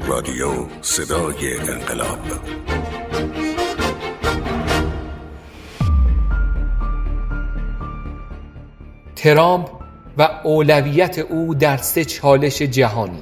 رادیو صدای انقلاب. ترامپ و اولویت او در 3 چالش جهانی.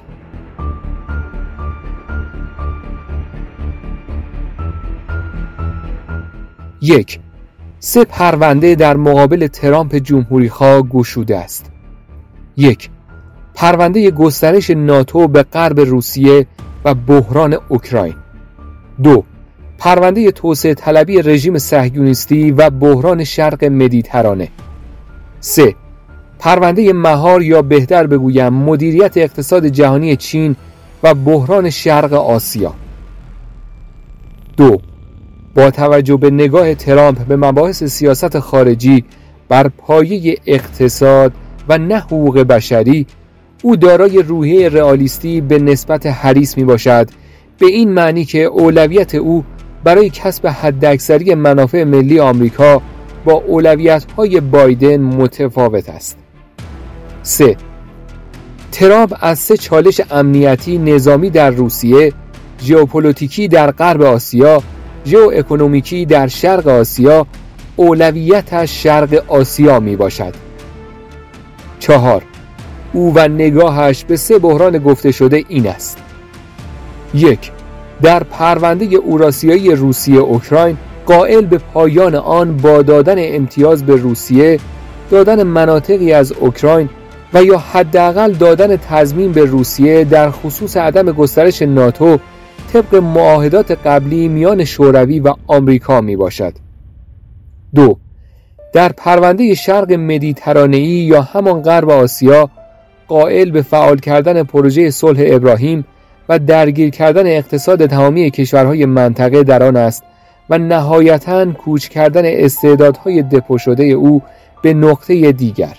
1. 3 پرونده در مقابل ترامپ جمهوری‌خواه گشوده است. 1. پرونده گسترش ناتو به غرب روسیه و بحران اوکراین. 2. پرونده توسعه طلبی رژیم صهیونیستی و بحران شرق مدیترانه. 3. پرونده مهار یا بهتر بگویم مدیریت اقتصاد جهانی چین و بحران شرق آسیا. 2. با توجه به نگاه ترامپ به مباحث سیاست خارجی بر پایه اقتصاد و نه حقوق بشری، او دارای روحیه رئالیستی به نسبت حریص می باشد، به این معنی که اولویت او برای کسب حداکثری منافع ملی آمریکا با اولویت‌های بایدن متفاوت است. 3. ترامپ از 3 چالش امنیتی نظامی در روسیه، ژئوپلیتیکی در غرب آسیا، ژئواکونومیکی در شرق آسیا، اولویتش شرق آسیا می باشد. 4. او و نگاهش به 3 بحران گفته شده این است: 1. در پرونده اوراسیایی روسیه اوکراین، قائل به پایان آن با دادن امتیاز به روسیه، دادن مناطقی از اوکراین و یا حداقل دادن تضمین به روسیه در خصوص عدم گسترش ناتو طبق معاهدات قبلی میان شوروی و آمریکا می باشد. 2. در پرونده شرق مدیترانه‌ای یا همان غرب آسیا، قائل به فعال کردن پروژه صلح ابراهیم و درگیر کردن اقتصاد تمامی کشورهای منطقه در آن است و نهایتاً کوچ کردن استعدادهای دپو شده او به نقطه دیگر.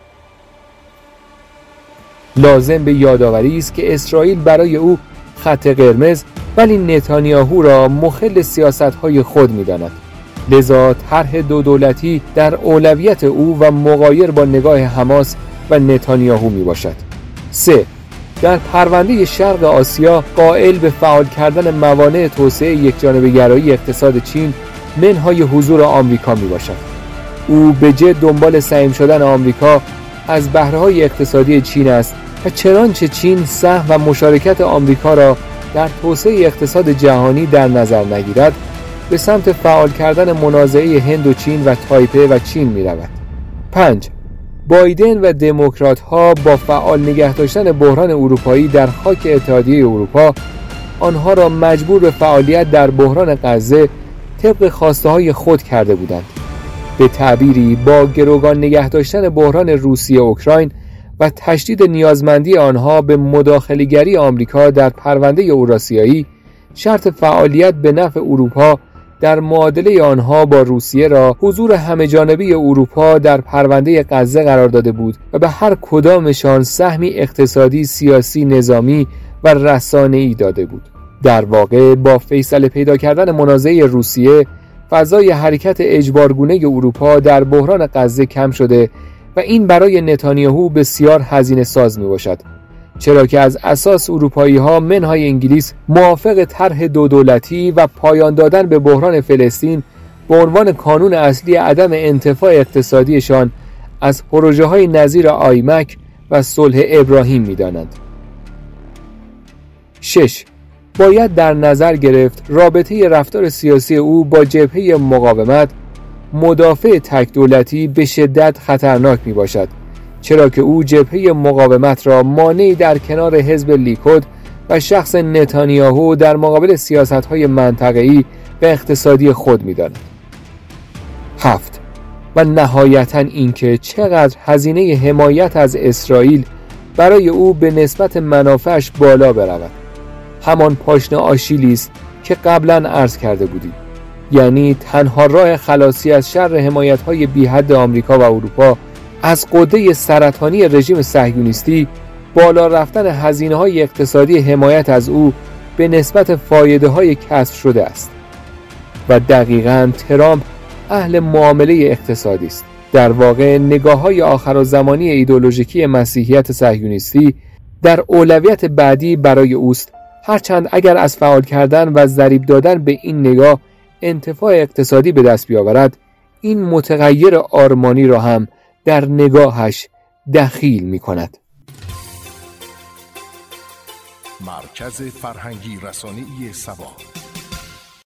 لازم به یادآوری است که اسرائیل برای او خط قرمز، ولی نتانیاهو را مخل سیاست‌های خود می‌داند. لذا طرح 2 دولتی در اولویت او و مغایر با نگاه حماس و نتانیاهو میباشد. 3. در پرونده شرق آسیا، قائل به فعال کردن موانع توسعه یکجانبه‌گرایی اقتصاد چین منهای حضور آمریکا میباشد. او به جد دنبال سهم شدن آمریکا از بهره‌های اقتصادی چین است و چنانچه چین سهم و مشارکت آمریکا را در توسعه اقتصاد جهانی در نظر نگیرد، به سمت فعال کردن منازعه هند و چین و تایپه و چین می رود. 5. بایدن و دموکرات‌ها با فعال نگه داشتن بحران اروپایی در خاک اتحادیه اروپا، آنها را مجبور به فعالیت در بحران غزه طبق خواسته‌های خود کرده بودند. به تعبیری با گروگان نگه داشتن بحران روسیه اوکراین و تشدید نیازمندی آنها به مداخله‌گری آمریکا در پرونده اوراسیایی، شرط فعالیت به نفع اروپا در معادله آنها با روسیه را حضور همه‌جانبه اروپا در پرونده غزه قرار داده بود و به هر کدامشان سهمی اقتصادی، سیاسی، نظامی و رسانه‌ای داده بود. در واقع با فیصله پیدا کردن منازعه روسیه، فضای حرکت اجبارگونه اروپا در بحران غزه کم شده و این برای نتانیاهو بسیار هزینه ساز می باشد، چرا که از اساس اروپایی‌ها منهای انگلیس موافق طرح 2 دولتی و پایان دادن به بحران فلسطین به عنوان کانون اصلی عدم انتفاع اقتصادیشان از پروژه‌های نظیر آیمک و صلح ابراهیم می‌دانند. 6. باید در نظر گرفت رابطه رفتار سیاسی او با جبهه مقاومت مدافع تک دولتی به شدت خطرناک می باشد، چرا که او جبهه مقاومت را مانعی در کنار حزب لیکود و شخص نتانیاهو در مقابل سیاست‌های منطقه‌ای و اقتصادی خود می‌داند. 7. و نهایتاً اینکه چقدر هزینه حمایت از اسرائیل برای او به نسبت منافعش بالا برود. همان پاشنه آشیلی است که قبلاً عرض کرده بودیم، یعنی تنها راه خلاصی از شر حمایت‌های بی‌حد آمریکا و اروپا از غده سرطانی رژیم صهیونیستی بالا رفتن هزینه‌های اقتصادی حمایت از او به نسبت فایده‌های کسب شده است. و دقیقاً ترامپ اهل معامله اقتصادی است. در واقع نگاه‌های آخرالزمانی ایدئولوژیکی مسیحیت صهیونیستی در اولویت بعدی برای اوست هرچند اگر از فعال کردن و ضریب دادن به این نگاه انتفاع اقتصادی به دست بیاورد، این متغیر آرمانی را هم در نگاهش دخیل می کند. مرکز فرهنگی رسانه‌ای سبا.